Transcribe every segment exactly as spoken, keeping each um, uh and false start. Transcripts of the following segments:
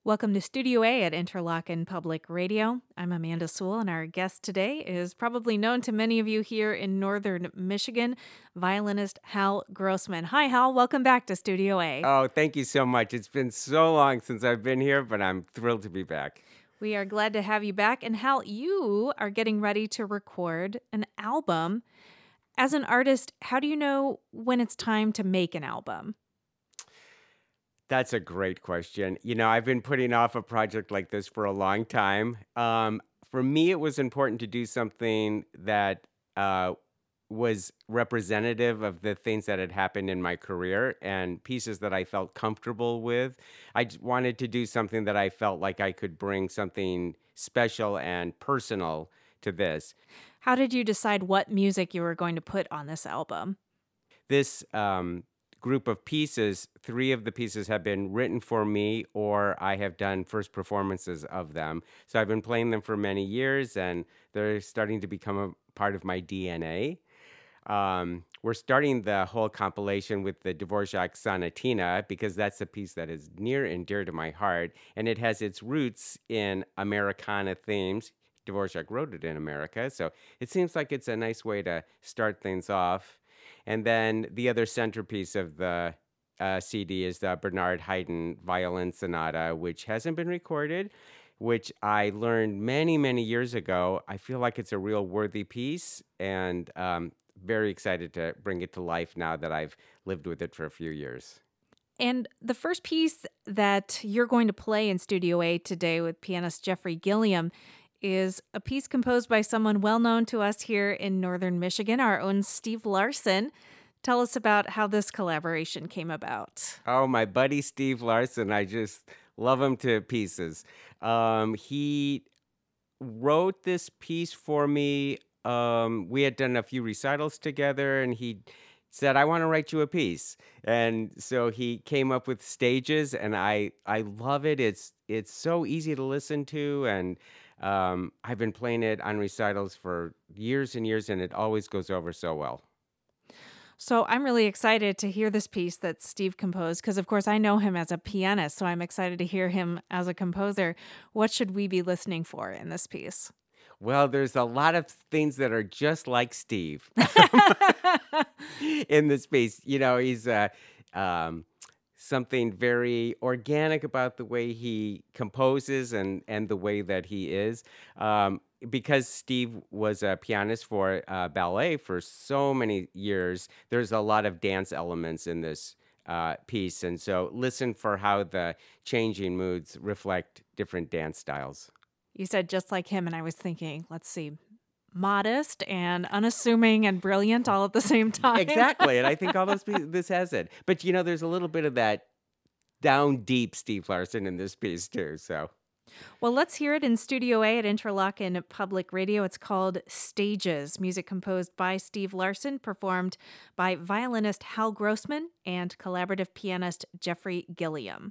Welcome to Studio A at Interlochen Public Radio. I'm Amanda Sewell, and our guest today is probably known to many of you here in northern Michigan, violinist Hal Grossman. Hi, Hal. Welcome back to Studio A. Oh, thank you so much. It's been so long since I've been here, but I'm thrilled to be back. We are glad to have you back. And Hal, you are getting ready to record an album. As an artist, how do you know when it's time to make an album? That's a great question. You know, I've been putting off a project like this for a long time. Um, for me, it was important to do something that uh, was representative of the things that had happened in my career and pieces that I felt comfortable with. I just wanted to do something that I felt like I could bring something special and personal to this. How did you decide what music you were going to put on this album? This um, group of pieces, three of the pieces have been written for me, or I have done first performances of them. So I've been playing them for many years, and they're starting to become a part of my D N A. Um, we're starting the whole compilation with the Dvorak Sonatina because that's a piece that is near and dear to my heart, and it has its roots in Americana themes. Dvorak wrote it in America, so it seems like it's a nice way to start things off. And then the other centerpiece of the uh, C D is the Bernard Haitink Violin Sonata, which hasn't been recorded, which I learned many, many years ago. I feel like it's a real worthy piece, and um, very excited to bring it to life now that I've lived with it for a few years. And the first piece that you're going to play in Studio A today with pianist Jeffrey Gilliam is a piece composed by someone well known to us here in northern Michigan, our own Steve Larson. Tell us about how this collaboration came about. Oh, my buddy Steve Larson. I just love him to pieces. Um, he wrote this piece for me. Um, we had done a few recitals together, and he said, I want to write you a piece. And so he came up with Stages, and I, I love it. It's, it's so easy to listen to, and Um, I've been playing it on recitals for years and years, and it always goes over so well. So I'm really excited to hear this piece that Steve composed because, of course, I know him as a pianist, so I'm excited to hear him as a composer. What should we be listening for in this piece? Well, there's a lot of things that are just like Steve in this piece. You know, he's uh, um, something very organic about the way he composes and, and the way that he is. Um, because Steve was a pianist for uh, ballet for so many years, there's a lot of dance elements in this uh, piece. And so listen for how the changing moods reflect different dance styles. You said just like him, and I was thinking, let's see, modest and unassuming and brilliant all at the same time. Exactly. And I think all those this has it. But, you know, there's a little bit of that down deep Steve Larson in this piece, too. So, well, let's hear it in Studio A at Interlochen Public Radio. It's called Stages, music composed by Steve Larson, performed by violinist Hal Grossman and collaborative pianist Jeffrey Gilliam.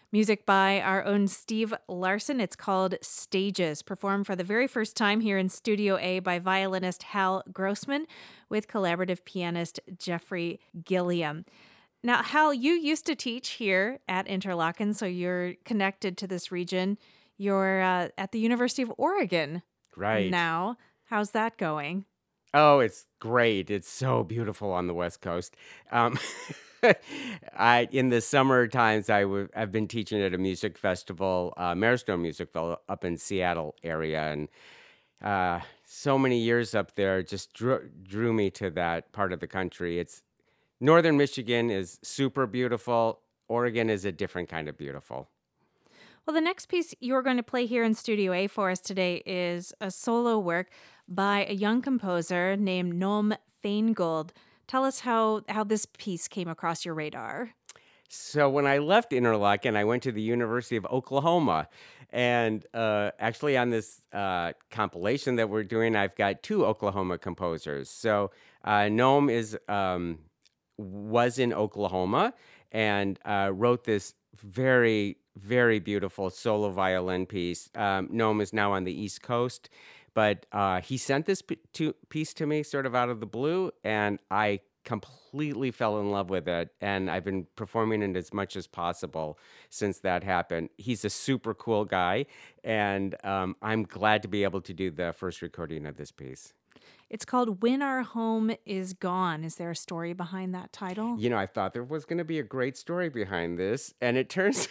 Music by our own Steve Larson. It's called Stages, performed for the very first time here in Studio A by violinist Hal Grossman with collaborative pianist Jeffrey Gilliam. Now, Hal, you used to teach here at Interlochen, so you're connected to this region. You're uh, at the University of Oregon Right. now. How's that going? Oh, it's great. It's so beautiful on the West Coast. Um, I in the summer times I w- I've been teaching at a music festival, uh, Maristone Music Festival up in Seattle area, and uh, so many years up there just drew, drew me to that part of the country. It's Northern Michigan is super beautiful. Oregon is a different kind of beautiful. Well, the next piece you're going to play here in Studio A for us today is a solo work by a young composer named Noam Feingold. Tell us how, how this piece came across your radar. So when I left Interlochen, I went to the University of Oklahoma, and uh, actually on this uh, compilation that we're doing, I've got two Oklahoma composers. So uh, Noam is um, was in Oklahoma and uh, wrote this very very beautiful solo violin piece. Um, Noam is now on the East Coast, but uh, he sent this p- to, piece to me sort of out of the blue, and I completely fell in love with it, and I've been performing it as much as possible since that happened. He's a super cool guy, and um, I'm glad to be able to do the first recording of this piece. It's called When Our Home Is Gone. Is there a story behind that title? You know, I thought there was going to be a great story behind this, and it turns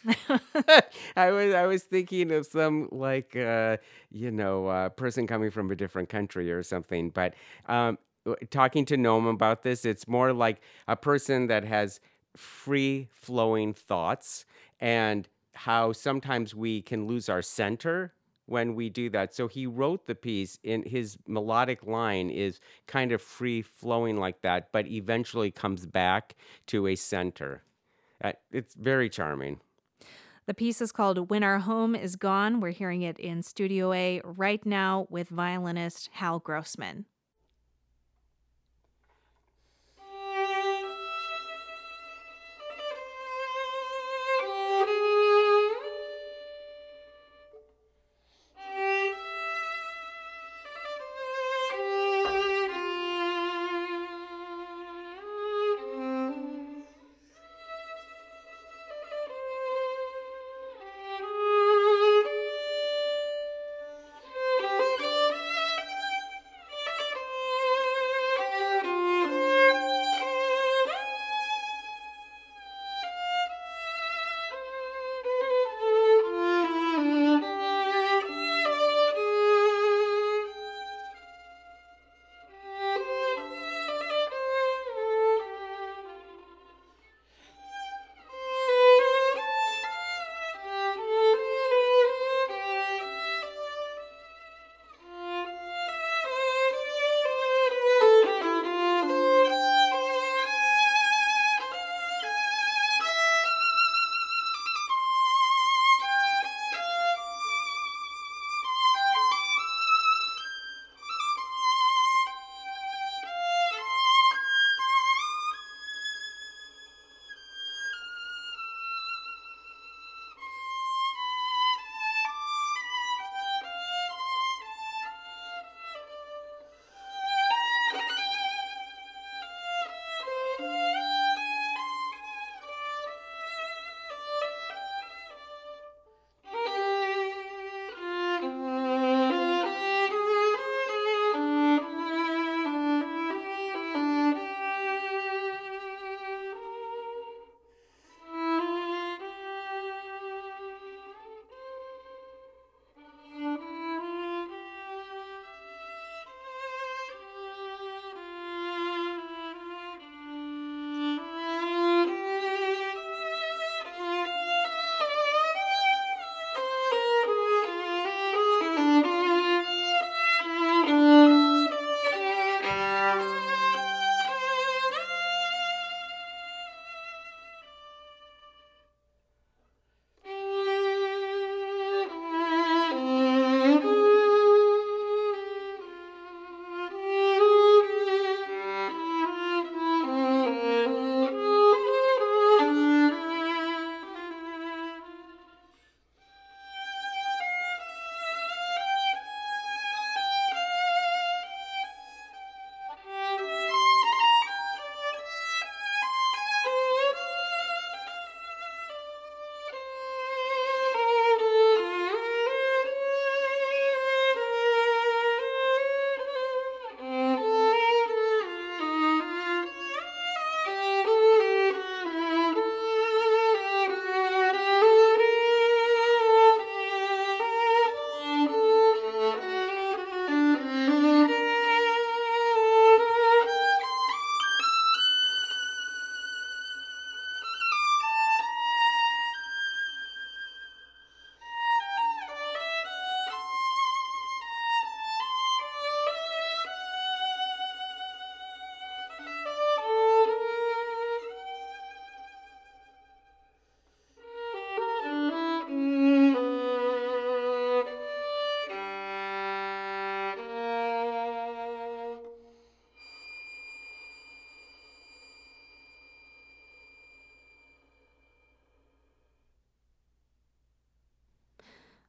I was I was thinking of some like uh, you know uh, person coming from a different country or something. But um, w- talking to Noam about this, it's more like a person that has free flowing thoughts, and how sometimes we can lose our center when we do that. So he wrote the piece in his melodic line is kind of free flowing like that, but eventually comes back to a center. Uh, it's very charming. The piece is called When Our Home Is Gone. We're hearing it in Studio A right now with violinist Hal Grossman.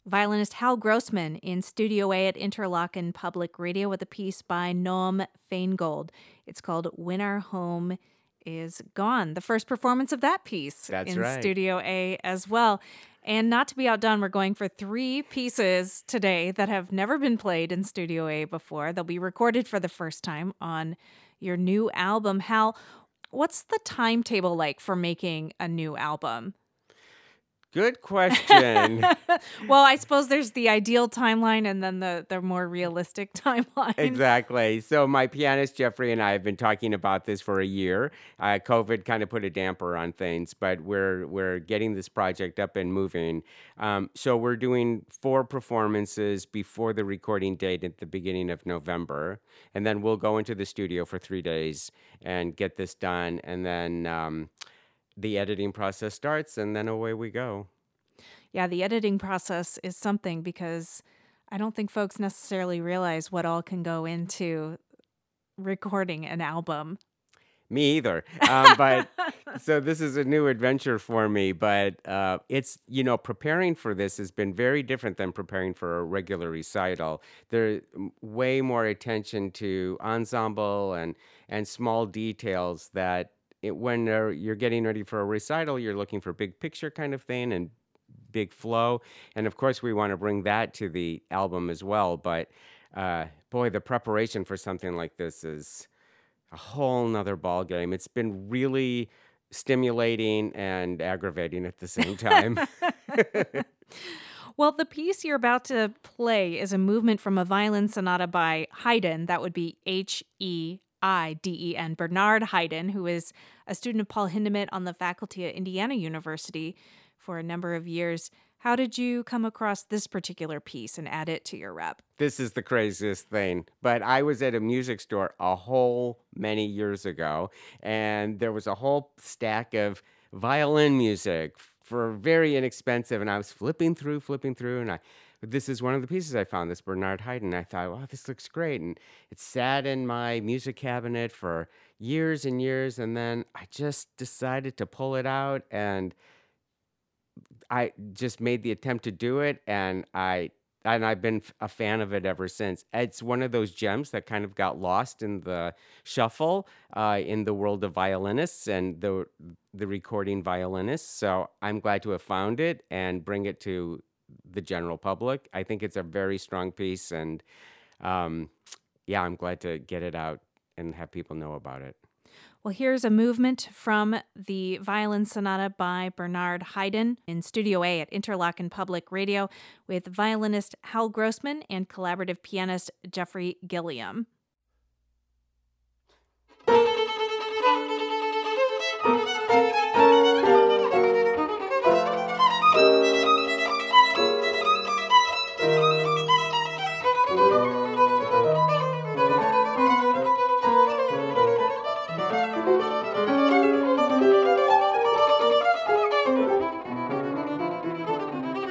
violinist Hal Grossman in Studio A at Interlochen Public Radio with a piece by Noam Feingold. It's called When Our Home Is Gone. The first performance of that piece That's in right. Studio A as well. And not to be outdone, we're going for three pieces today that have never been played in Studio A before. They'll be recorded for the first time on your new album. Hal, what's the timetable like for making a new album? Good question. Well, I suppose there's the ideal timeline and then the, the more realistic timeline. Exactly. So my pianist Jeffrey and I have been talking about this for a year. Uh, COVID kind of put a damper on things, but we're we're getting this project up and moving. Um, so we're doing four performances before the recording date at the beginning of November, and then we'll go into the studio for three days and get this done, and then um, the editing process starts, and then away we go. Yeah, the editing process is something because I don't think folks necessarily realize what all can go into recording an album. Me either. Um, but so this is a new adventure for me. But uh, it's, you know, preparing for this has been very different than preparing for a regular recital. There's way more attention to ensemble and, and small details that it, when uh, you're getting ready for a recital, you're looking for big picture kind of thing and big flow. And of course, we want to bring that to the album as well. But uh, boy, the preparation for something like this is a whole nother ball game. It's been really stimulating and aggravating at the same time. Well, the piece you're about to play is a movement from a violin sonata by Haydn. That would be H E I D E N, Bernard Haydn, who is a student of Paul Hindemith on the faculty at Indiana University for a number of years. How did you come across this particular piece and add it to your rep? This is the craziest thing. But I was at a music store a whole many years ago, and there was a whole stack of violin music for very inexpensive. And I was flipping through, flipping through, and I this is one of the pieces I found, this Bernard Haydn. I thought, wow, this looks great. And it sat in my music cabinet for years and years. And then I just decided to pull it out, and I just made the attempt to do it. And I and I've been f- a fan of it ever since. It's one of those gems that kind of got lost in the shuffle uh, in the world of violinists and the the recording violinists. So I'm glad to have found it and bring it to the general public. I think it's a very strong piece, and um, yeah, I'm glad to get it out and have people know about it. Well, here's a movement from the violin sonata by Bernard Haydn in Studio A at Interlochen Public Radio with violinist Hal Grossman and collaborative pianist Jeffrey Gilliam.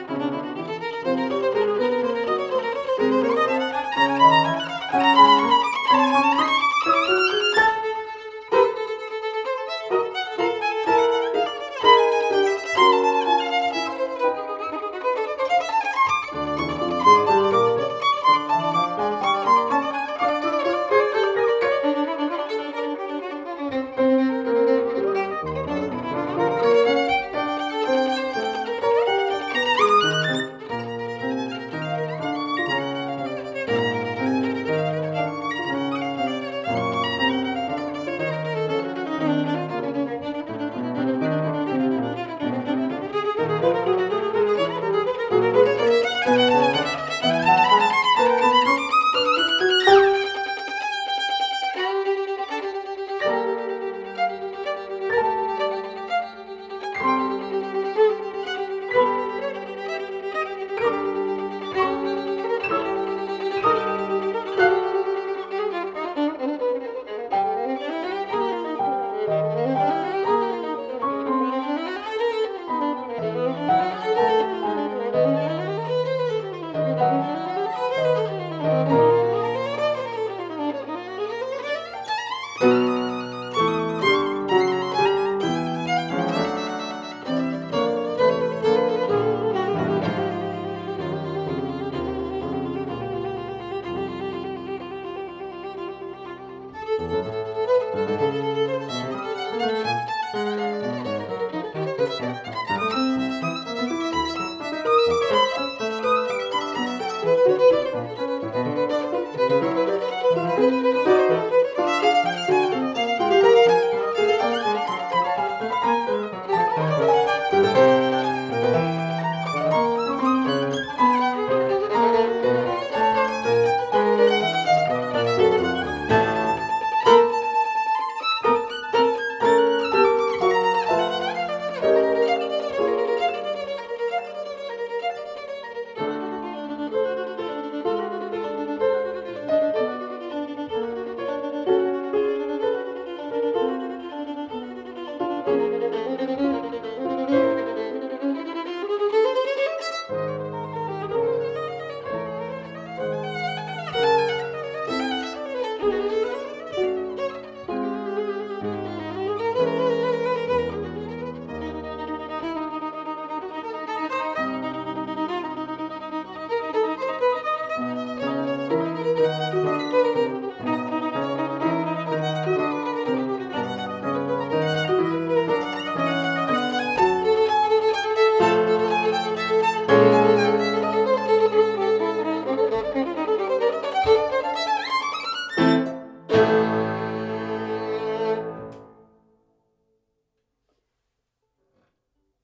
Thank you.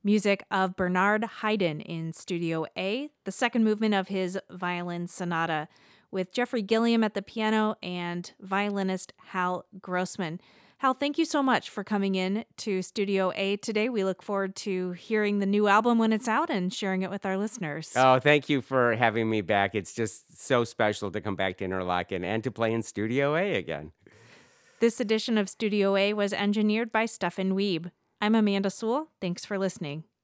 music of Bernard Haydn in Studio A, the second movement of his violin sonata, with Jeffrey Gilliam at the piano and violinist Hal Grossman. Hal, thank you so much for coming in to Studio A today. We look forward to hearing the new album when it's out and sharing it with our listeners. Oh, thank you for having me back. It's just so special to come back to Interlochen and to play in Studio A again. This edition of Studio A was engineered by Stefan Wiebe. I'm Amanda Sewell. Thanks for listening.